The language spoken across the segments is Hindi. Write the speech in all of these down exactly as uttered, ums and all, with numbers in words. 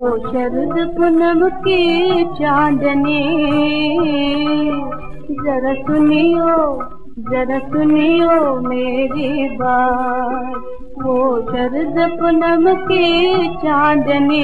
ओ शरद पूनम की चांदनी, जरा सुनियो जरा सुनियो मेरी बात। वो शरद पूनम की चांदनी,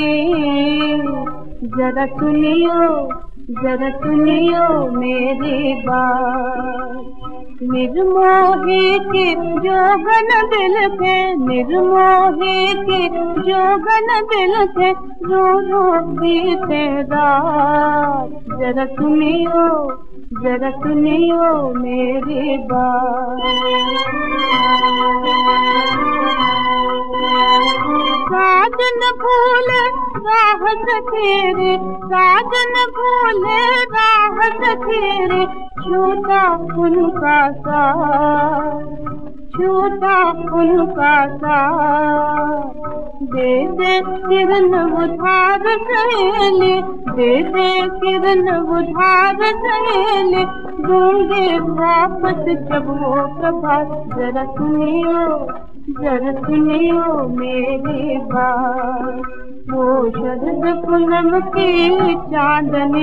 जरा सुनियो जरा सुनियो मेरी बात। निर्मोही की जोगन दिल थे, निर्मोही की जोगन दिल थे, रो रो बीते रात। जरा सुनियो जरा सुनियो मेरी बात। साजन भूले राह सखेरे, साजन भूले राह सखेरे, छूटा उनका साथ, छूटा उनका साथ। दे दे किरण उधार सहेली, दे दे किरण उधार सहेली, दूंगे वापस जब वो प्रभात। जरा सुनियो जरा सुनियो मेरी बात। वो शरद पूनम की चांदनी,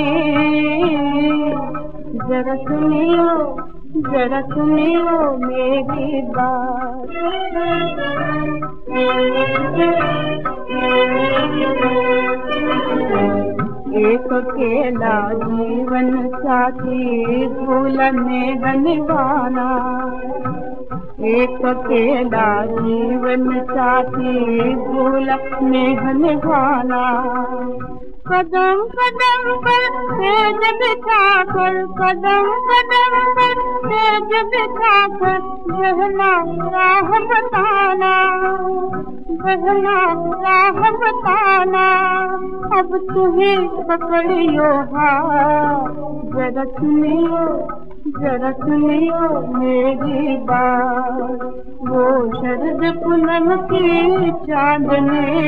जरा सुनियो जरा सुनियो मेरी बात। एक अकेला जीवन साथी भूलने बनवाना, एक अकेला जीवन साथी भूलने बनवाना। कदम कदम पर तेज बिठाकर, कदम कदम पर तेज बिठाकर, बहना राह बताना, बहना राह बताना। अब तुम्हें पकड़ियो हाथ, जरा सुनियो जरा सुनियो मेरी बात। वो शरद पूनम की चांदनी,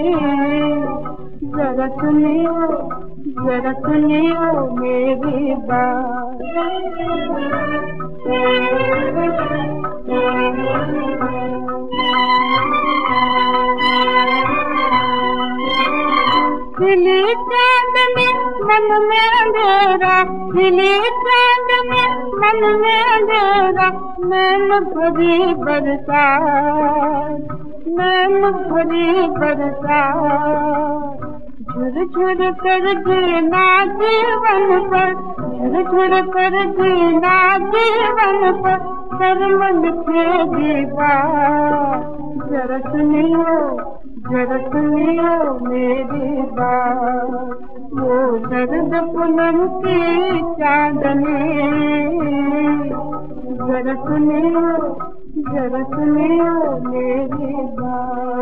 जरा सुनियो जरा सुनियो मेरी बात। खिली चांदनी मन में अंधेरा, खिली चांदनी मन में अंधेरा, नैन भरी बरसात, नैन भरी बरसात। झुर झुर कर जीना जीवन पर, झुर झुर कर जीना जीवन पर, शर्म लिखेगी बात। जरा सुनियो जरा सुनियो मेरी बात। वो शरद पूनम की चांदनी, जरा सुनियो जरा सुनियो मेरी बात।